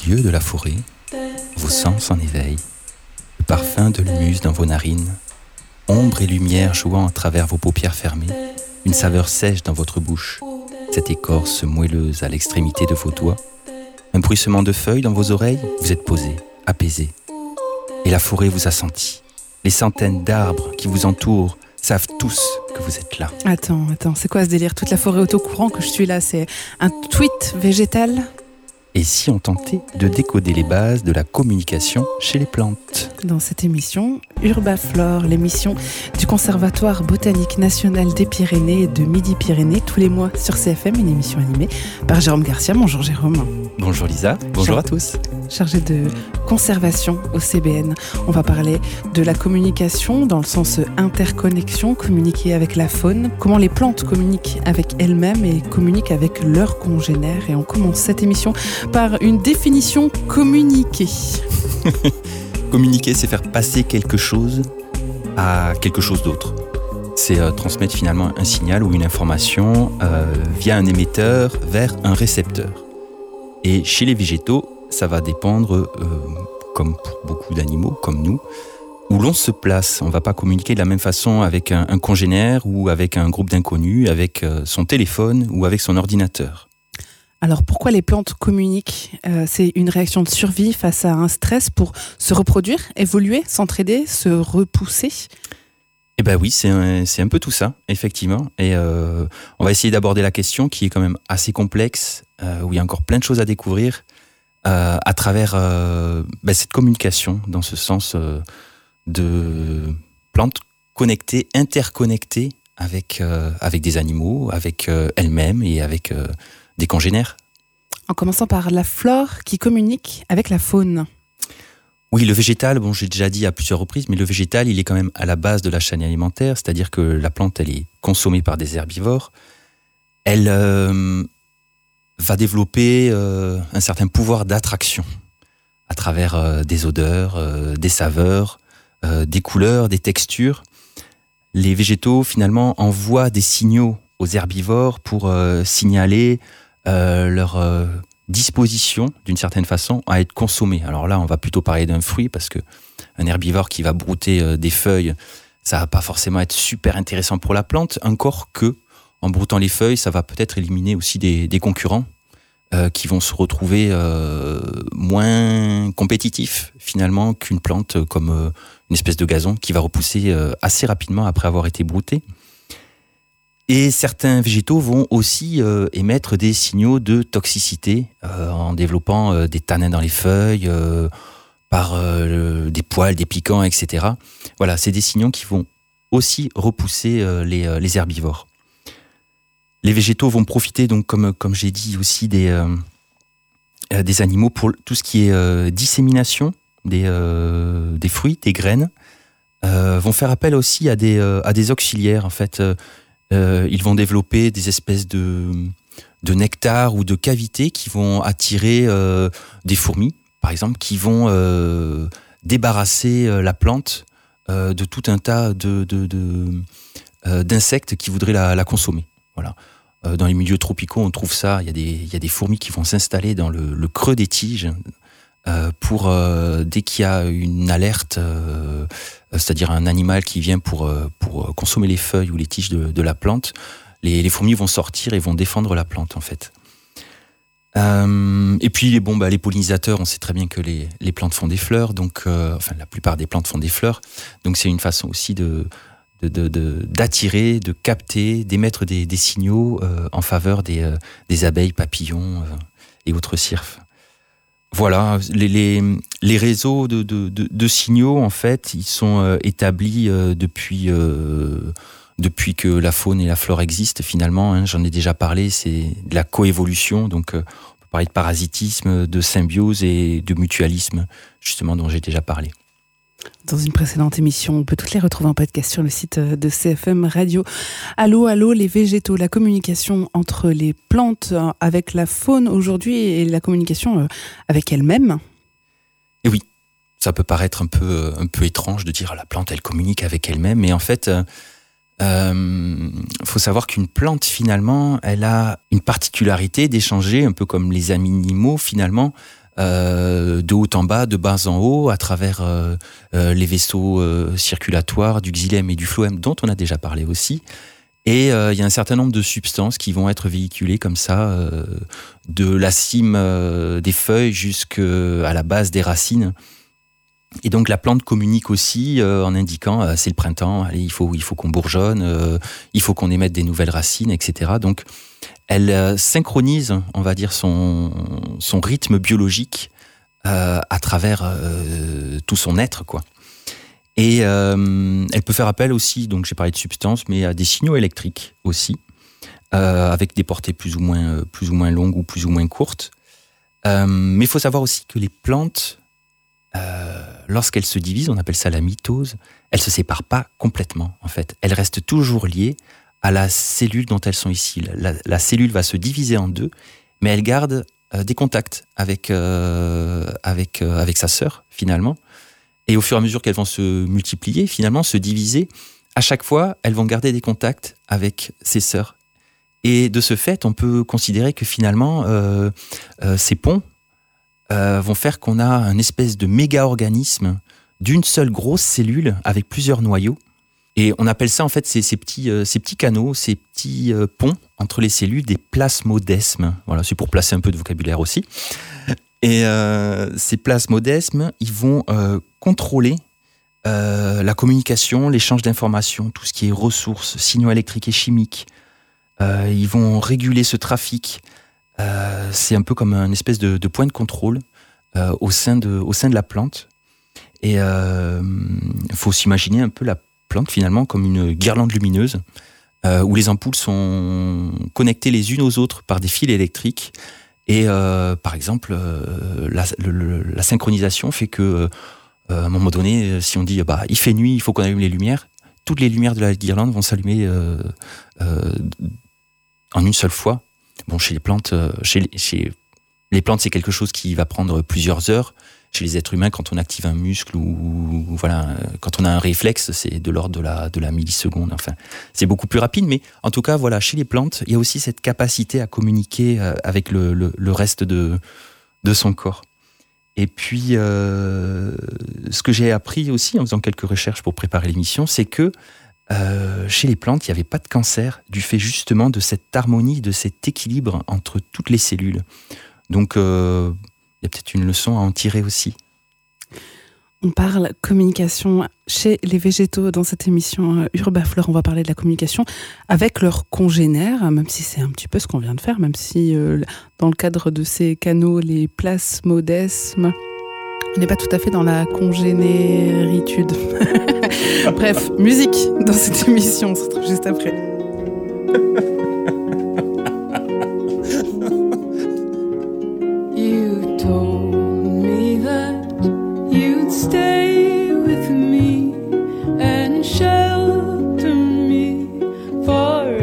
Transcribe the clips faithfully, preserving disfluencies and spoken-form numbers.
milieu de la forêt, vos sens en éveil, le parfum de l'humus dans vos narines, ombre et lumière jouant à travers vos paupières fermées, une saveur sèche dans votre bouche, cette écorce moelleuse à l'extrémité de vos doigts, un bruissement de feuilles dans vos oreilles, vous êtes posé, apaisé. Et la forêt vous a senti. Les centaines d'arbres qui vous entourent savent tous que vous êtes là. Attends, attends, c'est quoi ce délire? Toute la forêt est au courant que je suis là, c'est un tweet végétal? Et si on tentait de décoder les bases de la communication chez les plantes? Dans cette émission, Urbaflore, l'émission du Conservatoire botanique national des Pyrénées et de Midi-Pyrénées, tous les mois sur C F M, une émission animée par Jérôme Garcia. Bonjour Jérôme. Bonjour Lisa, bonjour Char- à tous. Chargé de conservation au C B N. On va parler de la communication dans le sens interconnexion, communiquer avec la faune, comment les plantes communiquent avec elles-mêmes et communiquent avec leurs congénères. Et on commence cette émission par une définition communiquer. Communiquer, c'est faire passer quelque chose à quelque chose d'autre. C'est euh, transmettre finalement un signal ou une information euh, via un émetteur vers un récepteur. Et chez les végétaux, ça va dépendre, euh, comme pour beaucoup d'animaux, comme nous, où l'on se place. On ne va pas communiquer de la même façon avec un, un congénère ou avec un groupe d'inconnus, avec euh, son téléphone ou avec son ordinateur. Alors pourquoi les plantes communiquent? euh, C'est une réaction de survie face à un stress pour se reproduire, évoluer, s'entraider, se repousser? Eh bien oui, c'est un, c'est un peu tout ça, effectivement. Et euh, on va essayer d'aborder la question qui est quand même assez complexe, euh, où il y a encore plein de choses à découvrir euh, à travers euh, ben, cette communication, dans ce sens euh, de plantes connectées, interconnectées avec, euh, avec des animaux, avec euh, elles-mêmes et avec euh, des congénères. En commençant par la flore qui communique avec la faune. Oui, le végétal, bon, j'ai déjà dit à plusieurs reprises, mais le végétal, il est quand même à la base de la chaîne alimentaire, c'est-à-dire que la plante, elle est consommée par des herbivores. Elle euh, va développer euh, un certain pouvoir d'attraction à travers euh, des odeurs, euh, des saveurs, euh, des couleurs, des textures. Les végétaux, finalement, envoient des signaux aux herbivores pour euh, signaler euh, leur euh, disposition, d'une certaine façon, à être consommée. Alors là, on va plutôt parler d'un fruit, parce que un herbivore qui va brouter euh, des feuilles, ça va pas forcément être super intéressant pour la plante, encore que, en broutant les feuilles, ça va peut-être éliminer aussi des, des concurrents euh, qui vont se retrouver euh, moins compétitifs, finalement, qu'une plante comme euh, une espèce de gazon qui va repousser euh, assez rapidement après avoir été broutée. Et certains végétaux vont aussi euh, émettre des signaux de toxicité euh, en développant euh, des tanins dans les feuilles, euh, par euh, des poils, des piquants, et cetera. Voilà, c'est des signaux qui vont aussi repousser euh, les, euh, les herbivores. Les végétaux vont profiter, donc, comme, comme j'ai dit aussi, des, euh, des animaux pour tout ce qui est euh, dissémination des, euh, des fruits, des graines. Euh, vont faire appel aussi à des, euh, à des auxiliaires, en fait. Euh, Euh, ils vont développer des espèces de, de nectar ou de cavités qui vont attirer euh, des fourmis, par exemple, qui vont euh, débarrasser euh, la plante euh, de tout un tas de, de, de, euh, d'insectes qui voudraient la, la consommer. Voilà. Euh, dans les milieux tropicaux, on trouve ça. Il y a des, il y a des fourmis qui vont s'installer dans le, le creux des tiges euh, pour, euh, dès qu'il y a une alerte, euh, c'est-à-dire un animal qui vient pour, pour consommer les feuilles ou les tiges de, de la plante, les, les fourmis vont sortir et vont défendre la plante, en fait. Euh, et puis, bon, bah, les pollinisateurs, on sait très bien que les, les plantes font des fleurs, donc, euh, enfin, la plupart des plantes font des fleurs, donc c'est une façon aussi de, de, de, de, d'attirer, de capter, d'émettre des, des signaux euh, en faveur des, euh, des abeilles, papillons euh, et autres cirques. Voilà, les, les, les réseaux de, de, de, de signaux, en fait, ils sont euh, établis euh, depuis, euh, depuis que la faune et la flore existent, finalement. Hein, j'en ai déjà parlé, c'est de la coévolution. Donc, euh, on peut parler de parasitisme, de symbiose et de mutualisme, justement, dont j'ai déjà parlé. Dans une précédente émission, on peut toutes les retrouver en podcast sur le site de C F M Radio. Allô, allô, les végétaux, la communication entre les plantes avec la faune aujourd'hui et la communication avec elles-mêmes. Et oui, ça peut paraître un peu, un peu étrange de dire la plante, elle communique avec elle-même, mais en fait, il euh, faut savoir qu'une plante, finalement, elle a une particularité d'échanger, un peu comme les animaux, finalement, euh, de haut en bas, de bas en haut, à travers euh, euh, les vaisseaux euh, circulatoires du xylème et du phloème, dont on a déjà parlé aussi. Et il euh, y a un certain nombre de substances qui vont être véhiculées comme ça, euh, de la cime euh, des feuilles jusqu'à la base des racines. Et donc la plante communique aussi euh, en indiquant euh, c'est le printemps, allez, il faut, il faut qu'on bourgeonne, euh, il faut qu'on émette des nouvelles racines, et cetera. Donc elle euh, synchronise, on va dire, son, son rythme biologique euh, à travers euh, tout son être, quoi. Et euh, elle peut faire appel aussi, donc j'ai parlé de substances, mais à des signaux électriques aussi, euh, avec des portées plus ou moins, plus ou moins longues ou plus ou moins courtes. Euh, mais il faut savoir aussi que les plantes, euh, lorsqu'elles se divisent, on appelle ça la mitose, elles ne se séparent pas complètement, en fait. Elles restent toujours liées à la cellule dont elles sont ici. La, la cellule va se diviser en deux, mais elle garde euh, des contacts avec, euh, avec, euh, avec sa sœur, finalement. Et au fur et à mesure qu'elles vont se multiplier, finalement, se diviser, à chaque fois, elles vont garder des contacts avec ses sœurs. Et de ce fait, on peut considérer que finalement, euh, euh, ces ponts euh, vont faire qu'on a un espèce de méga-organisme d'une seule grosse cellule avec plusieurs noyaux. Et on appelle ça, en fait, ces, ces, petits, euh, ces petits canaux, ces petits euh, ponts entre les cellules, des plasmodesmes. Voilà, c'est pour placer un peu de vocabulaire aussi. Et euh, ces plasmodesmes, ils vont euh, contrôler euh, la communication, l'échange d'informations, tout ce qui est ressources, signaux électriques et chimiques. Euh, ils vont réguler ce trafic. Euh, c'est un peu comme un espèce de, de point de contrôle euh, au, sein de, au sein de la plante. Et il euh, faut s'imaginer un peu la plante finalement comme une guirlande lumineuse euh, où les ampoules sont connectées les unes aux autres par des fils électriques. Et euh, par exemple, euh, la, le, la synchronisation fait que, euh, à un moment donné, si on dit bah, il fait nuit, il faut qu'on allume les lumières, toutes les lumières de la guirlande vont s'allumer euh, euh, en une seule fois. Bon, chez les plantes, euh, chez, les, chez les plantes, c'est quelque chose qui va prendre plusieurs heures. Chez les êtres humains, quand on active un muscle ou, ou voilà, quand on a un réflexe, c'est de l'ordre de la, de la milliseconde. Enfin, c'est beaucoup plus rapide, mais en tout cas, voilà, chez les plantes, il y a aussi cette capacité à communiquer avec le, le, le reste de, de son corps. Et puis, euh, ce que j'ai appris aussi en faisant quelques recherches pour préparer l'émission, c'est que euh, chez les plantes, il n'y avait pas de cancer du fait justement de cette harmonie, de cet équilibre entre toutes les cellules. Donc, euh, il y a peut-être une leçon à en tirer aussi. On parle communication chez les végétaux dans cette émission Urbaflore. On va parler de la communication avec leurs congénères, même si c'est un petit peu ce qu'on vient de faire, même si euh, dans le cadre de ces canaux, les plasmodesmes, on n'est pas tout à fait dans la congénéritude. Bref, musique dans cette émission, on se retrouve juste après. Stay with me and shelter me forever.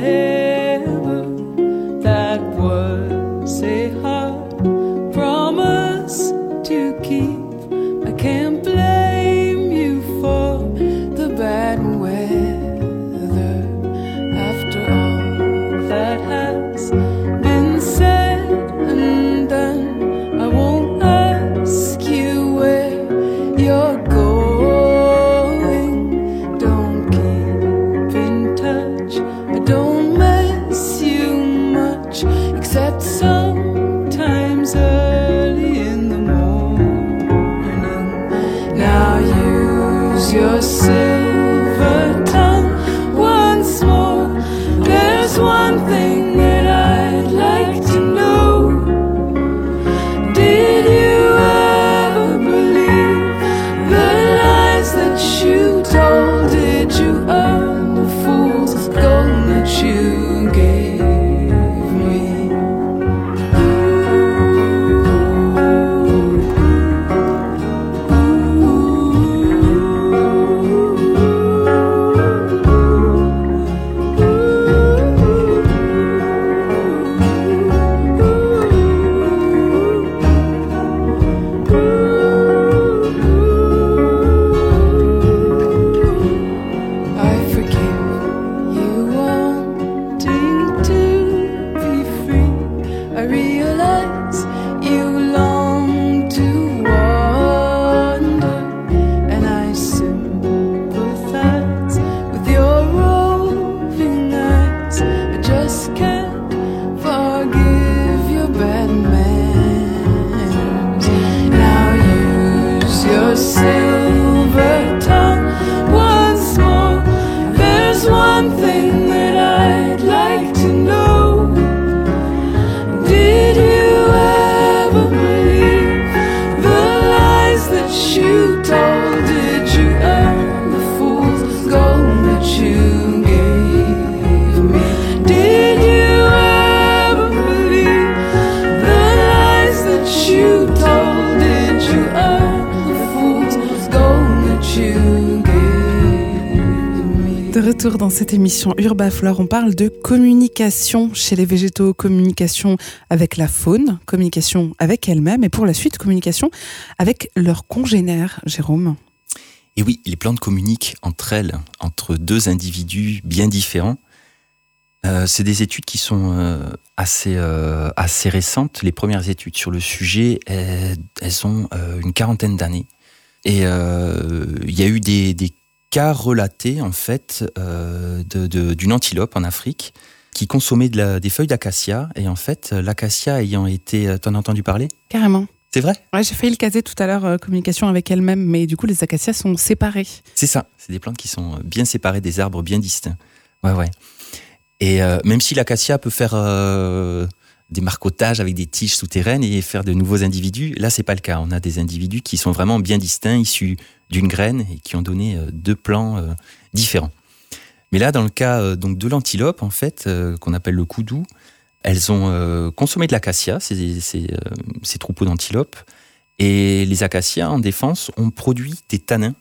That was a hard promise to keep. I can't blame you for the bad weather. After all that has been said and done, I won't ask you where you're going. Don't keep in touch. I don't miss you much, except sometimes early in the morning. retour dans cette émission Urbaflore. On parle de communication chez les végétaux, communication avec la faune, communication avec elle-même et pour la suite, communication avec leurs congénères, Jérôme. Et oui, les plantes communiquent entre elles, entre deux individus bien différents. Euh, c'est des études qui sont euh, assez, euh, assez récentes. Les premières études sur le sujet, elles, elles ont euh, une quarantaine d'années. Et euh, il y a eu des, des cas relatés, en fait, euh, de, de, d'une antilope en Afrique qui consommait de la, des feuilles d'acacia. Et en fait, l'acacia ayant été... T'en as entendu parler ? Carrément. C'est vrai ? Ouais, j'ai failli le caser tout à l'heure, euh, communication avec elle-même, mais du coup, les acacias sont séparés. C'est ça. C'est des plantes qui sont bien séparées, des arbres bien distincts. Ouais, ouais. Et euh, même si l'acacia peut faire euh, des marcottages avec des tiges souterraines et faire de nouveaux individus, là, c'est pas le cas. On a des individus qui sont vraiment bien distincts, issus d'une graine et qui ont donné euh, deux plants euh, différents. Mais là, dans le cas euh, donc de l'antilope, en fait, euh, qu'on appelle le koudou, elles ont euh, consommé de l'acacia, ces, ces, euh, ces troupeaux d'antilopes, et les acacias, en défense, ont produit des tanins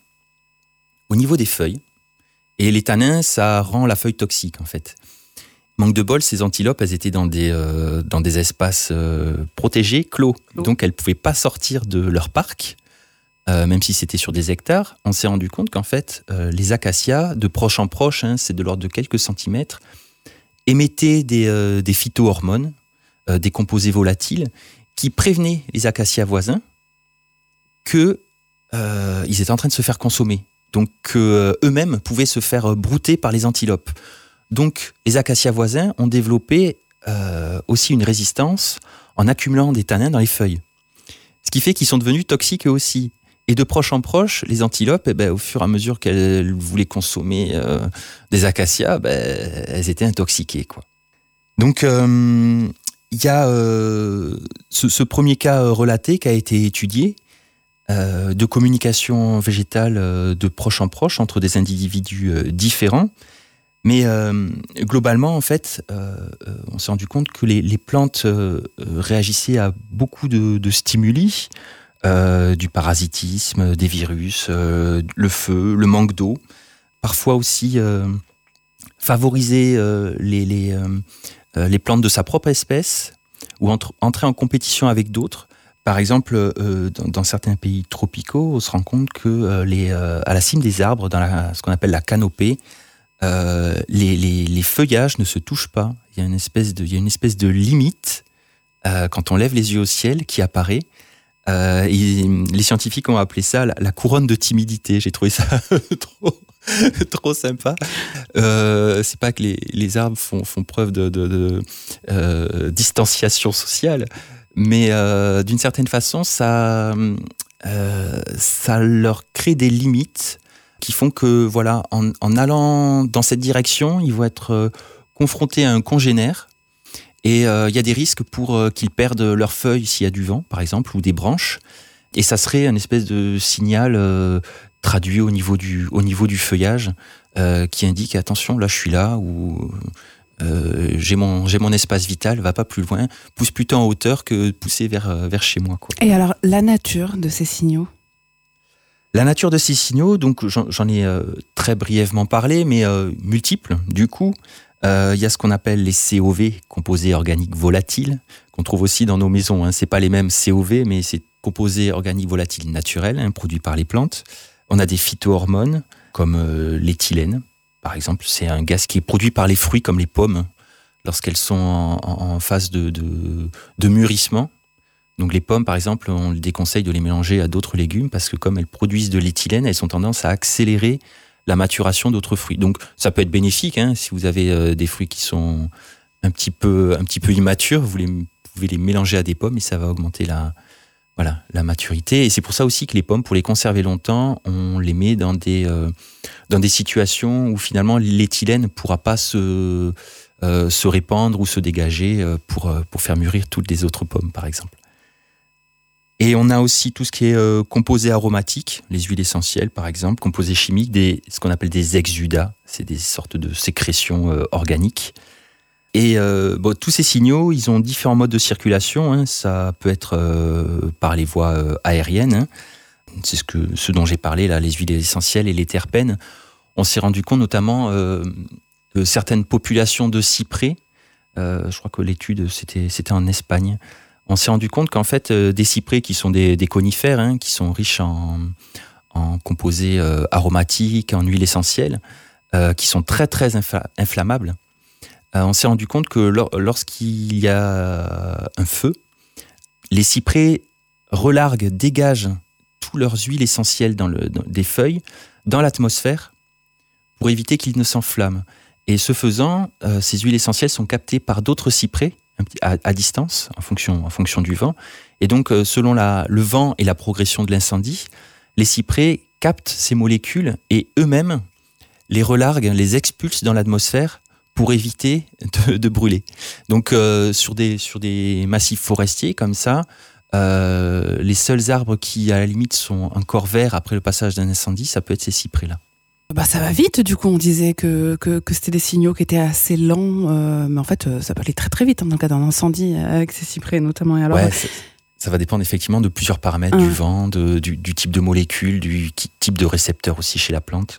au niveau des feuilles. Et les tanins, ça rend la feuille toxique, en fait. Manque de bol, ces antilopes, elles étaient dans des, euh, dans des espaces euh, protégés, clos. Oh. Donc, elles ne pouvaient pas sortir de leur parc, euh, même si c'était sur des hectares. On s'est rendu compte qu'en fait, euh, les acacias, de proche en proche, hein, c'est de l'ordre de quelques centimètres, émettaient des, euh, des phytohormones, euh, des composés volatiles, qui prévenaient les acacias voisins qu'ils euh, étaient en train de se faire consommer. Donc, euh, eux-mêmes pouvaient se faire brouter par les antilopes. Donc, les acacias voisins ont développé euh, aussi une résistance en accumulant des tanins dans les feuilles. Ce qui fait qu'ils sont devenus toxiques eux aussi. Et de proche en proche, les antilopes, eh ben, au fur et à mesure qu'elles voulaient consommer euh, des acacias, ben, elles étaient intoxiquées, quoi. Donc, il euh, y a euh, ce, ce premier cas relaté qui a été étudié, euh, de communication végétale euh, de proche en proche entre des individus euh, différents. Mais euh, globalement, en fait, euh, on s'est rendu compte que les, les plantes euh, réagissaient à beaucoup de, de stimuli, euh, du parasitisme, des virus, euh, le feu, le manque d'eau. Parfois aussi euh, favoriser euh, les, les, euh, les plantes de sa propre espèce ou entre, entrer en compétition avec d'autres. Par exemple, euh, dans, dans certains pays tropicaux, on se rend compte que euh, les, euh, à la cime des arbres, dans la, ce qu'on appelle la canopée, Euh, les, les, les feuillages ne se touchent pas. Il y a une espèce de, il y a une espèce de limite euh, quand on lève les yeux au ciel qui apparaît. Euh, et les scientifiques ont appelé ça la, la couronne de timidité. J'ai trouvé ça trop, trop sympa. Euh, c'est pas que les, les arbres font, font preuve de, de, de euh, distanciation sociale, mais euh, d'une certaine façon, ça, euh, ça leur crée des limites qui font que, voilà, en, en allant dans cette direction, ils vont être euh, confrontés à un congénère et il euh, y a des risques pour euh, qu'ils perdent leurs feuilles s'il y a du vent, par exemple, ou des branches. Et ça serait une espèce de signal euh, traduit au niveau du, au niveau du feuillage euh, qui indique, attention, là je suis là, ou euh, j'ai, mon, j'ai mon espace vital, va pas plus loin, pousse plutôt en hauteur que pousser vers, vers chez moi, quoi. Et alors, la nature de ces signaux ? La nature de ces signaux, donc j'en, j'en ai euh, très brièvement parlé, mais euh, multiples. Du coup, il euh, y a ce qu'on appelle les C O V, composés organiques volatiles, qu'on trouve aussi dans nos maisons. Hein. C'est pas les mêmes C O V, mais c'est composés organiques volatiles naturels, hein, produits par les plantes. On a des phytohormones, comme euh, l'éthylène, par exemple. C'est un gaz qui est produit par les fruits, comme les pommes, lorsqu'elles sont en, en, en phase de, de, de mûrissement. Donc les pommes, par exemple, on le déconseille de les mélanger à d'autres légumes parce que comme elles produisent de l'éthylène, elles ont tendance à accélérer la maturation d'autres fruits. Donc ça peut être bénéfique, hein, si vous avez euh, des fruits qui sont un petit peu, un petit peu immatures, vous, les, vous pouvez les mélanger à des pommes et ça va augmenter la, voilà, la maturité. Et c'est pour ça aussi que les pommes, pour les conserver longtemps, on les met dans des, euh, dans des situations où finalement l'éthylène ne pourra pas se, euh, se répandre ou se dégager pour, pour faire mûrir toutes les autres pommes, par exemple. Et on a aussi tout ce qui est euh, composés aromatiques, les huiles essentielles par exemple, composés chimiques, des, ce qu'on appelle des exudats, c'est des sortes de sécrétions euh, organiques. Et euh, bon, tous ces signaux, ils ont différents modes de circulation, hein. Ça peut être euh, par les voies euh, aériennes, hein. C'est ce, que, ce dont j'ai parlé là, les huiles essentielles et les terpènes. on s'est rendu compte notamment euh, que certaines populations de cyprès, euh, je crois que l'étude c'était, c'était en Espagne, on s'est rendu compte qu'en fait euh, des cyprès qui sont des, des conifères, hein, qui sont riches en, en composés euh, aromatiques, en huiles essentielles, euh, qui sont très très infla- inflammables, euh, on s'est rendu compte que lor- lorsqu'il y a un feu, les cyprès relarguent, dégagent toutes leurs huiles essentielles dans le, dans, des feuilles dans l'atmosphère pour éviter qu'ils ne s'enflamment. Et ce faisant, euh, ces huiles essentielles sont captées par d'autres cyprès à, à distance, en fonction, en fonction du vent. Et donc, euh, selon la, le vent et la progression de l'incendie, les cyprès captent ces molécules et eux-mêmes les relarguent, les expulsent dans l'atmosphère pour éviter de, de brûler. Donc, euh, sur, des, sur des massifs forestiers comme ça, euh, les seuls arbres qui, à la limite, sont encore verts après le passage d'un incendie, ça peut être ces cyprès-là. Bah, ça va vite, du coup, on disait que, que, que c'était des signaux qui étaient assez lents, euh, mais en fait, ça peut aller très très vite hein, dans le cas d'un incendie avec ces cyprès notamment. Et alors, ouais, ça va dépendre effectivement de plusieurs paramètres, hein. Du vent, de, du, du type de molécules, du type de récepteur aussi chez la plante.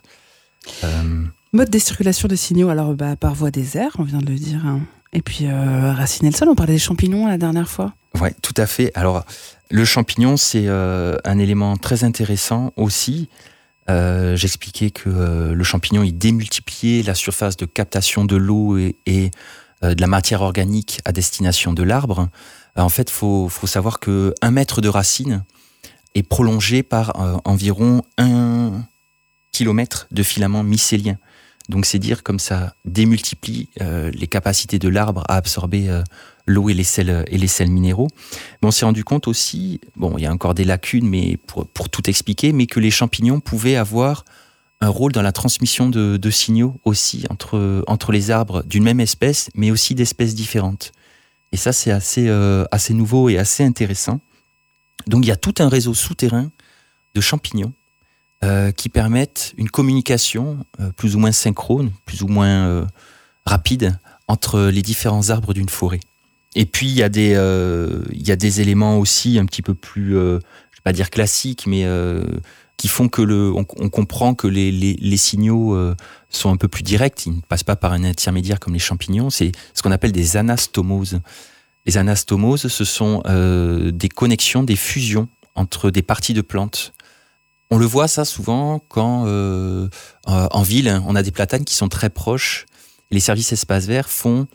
Euh... Mode de circulation des signaux, alors bah, par voie des airs, on vient de le dire, hein. Et puis euh, raciner le sol, on parlait des champignons la dernière fois. Oui, tout à fait. Alors, le champignon, c'est euh, un élément très intéressant aussi. Euh, j'expliquais que euh, le champignon, il démultipliait la surface de captation de l'eau et, et euh, de la matière organique à destination de l'arbre. Euh, en fait, il faut, faut savoir qu'un mètre de racine est prolongé par euh, environ un kilomètre de filaments mycéliens. Donc, c'est dire comme ça démultiplie euh, les capacités de l'arbre à absorber euh, l'eau et les sels et les sels minéraux. Mais on s'est rendu compte aussi, bon, il y a encore des lacunes, mais pour, pour tout expliquer, mais que les champignons pouvaient avoir un rôle dans la transmission de, de signaux aussi entre, entre les arbres d'une même espèce, mais aussi d'espèces différentes. Et ça, c'est assez, euh, assez nouveau et assez intéressant. Donc, il y a tout un réseau souterrain de champignons euh, qui permettent une communication euh, plus ou moins synchrone, plus ou moins euh, rapide entre les différents arbres d'une forêt. Et puis, il y a des, euh, il y a des éléments aussi un petit peu plus, euh, je vais pas dire classiques, mais euh, qui font que le, on, on comprend que les, les, les signaux euh, sont un peu plus directs. Ils ne passent pas par un intermédiaire comme les champignons. C'est ce qu'on appelle des anastomoses. Les anastomoses, ce sont euh, des connexions, des fusions entre des parties de plantes. On le voit ça souvent quand, euh, en ville, on a des platanes qui sont très proches. Et les services espaces verts font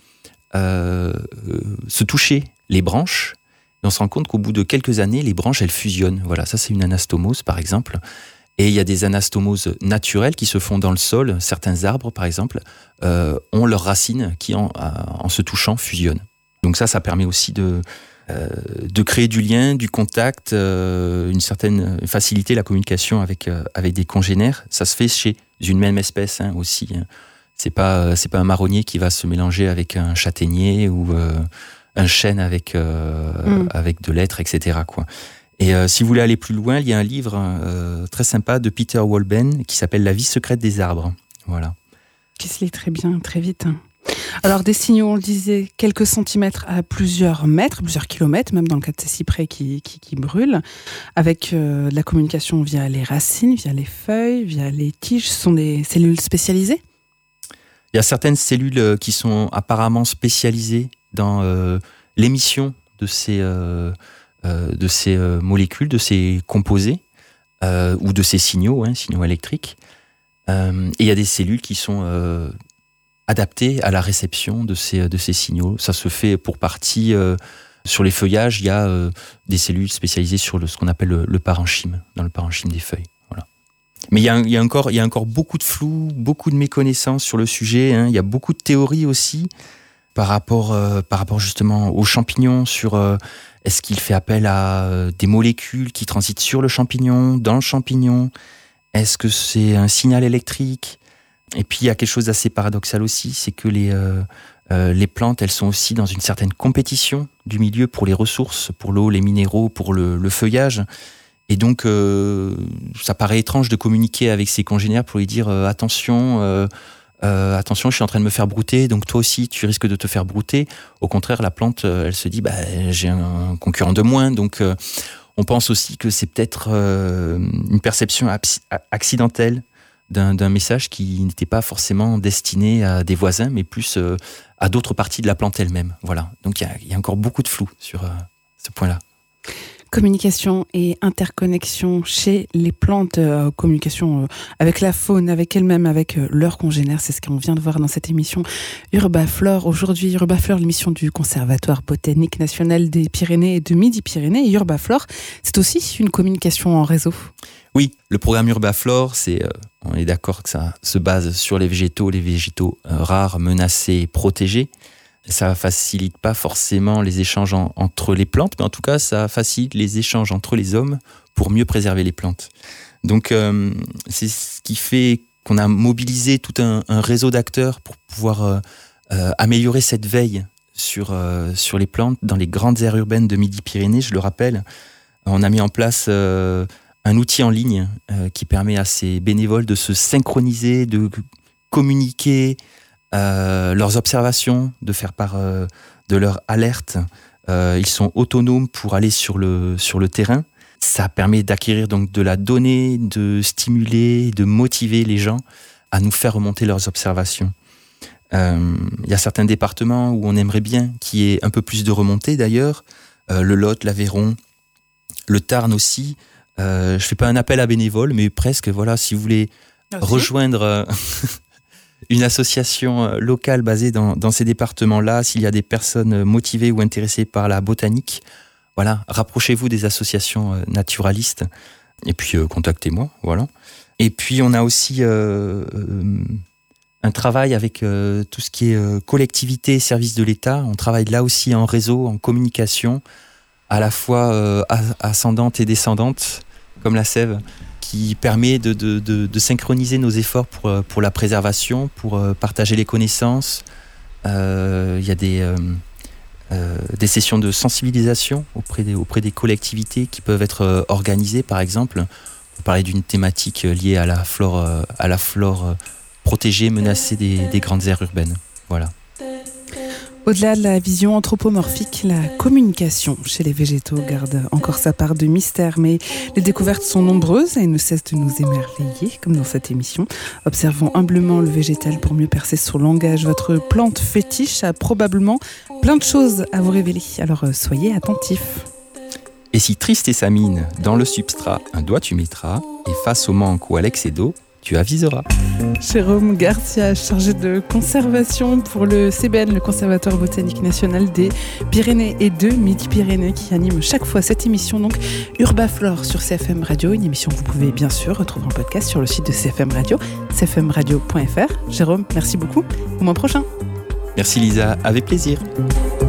Euh, euh, se toucher les branches, et on se rend compte qu'au bout de quelques années, les branches, elles fusionnent. Voilà, ça c'est une anastomose, par exemple. Et il y a des anastomoses naturelles qui se font dans le sol. Certains arbres, par exemple, euh, ont leurs racines qui, en, en se touchant, fusionnent. Donc ça, ça permet aussi de, euh, de créer du lien, du contact, euh, une certaine facilité, la communication avec, euh, avec des congénères. Ça se fait chez une même espèce hein, aussi, hein. C'est pas, c'est pas un marronnier qui va se mélanger avec un châtaignier ou euh, un chêne avec, euh, mm. avec de l'être, et cetera, quoi. Et euh, si vous voulez aller plus loin, il y a un livre euh, très sympa de Peter Wolleben qui s'appelle La vie secrète des arbres. Voilà. Qui se lit très bien, très vite. Alors, des signaux, on le disait, quelques centimètres à plusieurs mètres, plusieurs kilomètres, même dans le cas de ces cyprès qui, qui, qui brûlent, avec euh, de la communication via les racines, via les feuilles, via les tiges. Ce sont des cellules spécialisées ? Il y a certaines cellules qui sont apparemment spécialisées dans euh, l'émission de ces, euh, euh, de ces euh, molécules, de ces composés, euh, ou de ces signaux, hein, signaux électriques. Euh, et il y a des cellules qui sont euh, adaptées à la réception de ces, de ces signaux. Ça se fait pour partie euh, sur les feuillages. Il y a euh, des cellules spécialisées sur le, ce qu'on appelle le, le parenchyme, dans le parenchyme des feuilles. Mais il y, a, il, y a encore, il y a encore beaucoup de flou, beaucoup de méconnaissances sur le sujet. Hein. Il y a beaucoup de théories aussi par rapport, euh, par rapport justement aux champignons, sur euh, est-ce qu'il fait appel à euh, des molécules qui transitent sur le champignon, dans le champignon. Est-ce que c'est un signal électrique ? Et puis il y a quelque chose d'assez paradoxal aussi, c'est que les, euh, euh, les plantes, elles sont aussi dans une certaine compétition du milieu pour les ressources, pour l'eau, les minéraux, pour le, le feuillage. Et donc, euh, ça paraît étrange de communiquer avec ses congénères pour lui dire euh, attention, euh, euh, attention, je suis en train de me faire brouter, donc toi aussi, tu risques de te faire brouter. Au contraire, la plante, euh, elle se dit, bah, j'ai un concurrent de moins. Donc, euh, on pense aussi que c'est peut-être euh, une perception accidentelle d'un, d'un message qui n'était pas forcément destiné à des voisins, mais plus euh, à d'autres parties de la plante elle-même. Voilà. Donc il y, y a encore beaucoup de flou sur euh, ce point-là. Communication et interconnexion chez les plantes, euh, communication euh, avec la faune, avec elles-mêmes, avec euh, leurs congénères, c'est ce qu'on vient de voir dans cette émission Urbaflore. Aujourd'hui, Urbaflore, l'émission du Conservatoire botanique national des Pyrénées et de Midi-Pyrénées. Et Urbaflore, c'est aussi une communication en réseau. Oui, le programme Urbaflore, c'est, euh, on est d'accord que ça se base sur les végétaux, les végétaux euh, rares, menacés, protégés. Ça facilite pas forcément les échanges en, entre les plantes, mais en tout cas, ça facilite les échanges entre les hommes pour mieux préserver les plantes. Donc, euh, c'est ce qui fait qu'on a mobilisé tout un, un réseau d'acteurs pour pouvoir euh, euh, améliorer cette veille sur, euh, sur les plantes dans les grandes aires urbaines de Midi-Pyrénées. Je le rappelle, on a mis en place euh, un outil en ligne euh, qui permet à ces bénévoles de se synchroniser, de communiquer, Euh, leurs observations, de faire part euh, de leurs alertes. Euh, ils sont autonomes pour aller sur le, sur le terrain. Ça permet d'acquérir donc de la donnée, de stimuler, de motiver les gens à nous faire remonter leurs observations. Euh, il y a certains départements où on aimerait bien qu'il y ait un peu plus de remontées d'ailleurs. Euh, le Lot, l'Aveyron, le Tarn aussi. Euh, je fais pas un appel à bénévoles, mais presque. Voilà, si vous voulez okay. rejoindre... Euh, une association locale basée dans, dans ces départements-là, s'il y a des personnes motivées ou intéressées par la botanique, voilà, rapprochez-vous des associations naturalistes et puis euh, contactez-moi, voilà. Et puis on a aussi euh, euh, un travail avec euh, tout ce qui est euh, collectivité, services de l'État. On travaille là aussi en réseau, en communication, à la fois euh, ascendante et descendante, comme la sève, qui permet de, de, de, de synchroniser nos efforts pour, pour la préservation, pour partager les connaissances. Euh, il y a des, euh, euh, des sessions de sensibilisation auprès des, auprès des collectivités qui peuvent être organisées, par exemple, pour parler d'une thématique liée à la flore, à la flore protégée, menacée des, des grandes aires urbaines. Voilà. Au-delà de la vision anthropomorphique, la communication chez les végétaux garde encore sa part de mystère, mais les découvertes sont nombreuses et ne cessent de nous émerveiller, comme dans cette émission. Observons humblement le végétal pour mieux percer son langage. Votre plante fétiche a probablement plein de choses à vous révéler, alors soyez attentifs. Et si triste est sa mine, dans le substrat, un doigt tu mettras, et face au manque ou à l'excès d'eau, tu aviseras. Jérôme Garcia, chargé de conservation pour le C B N, le Conservatoire botanique national des Pyrénées et de Midi-Pyrénées, qui anime chaque fois cette émission, donc Urbaflore sur C F M Radio, une émission que vous pouvez bien sûr retrouver en podcast sur le site de C F M Radio, c f m radio point f r. Jérôme, merci beaucoup. Au mois prochain. Merci Lisa, avec plaisir.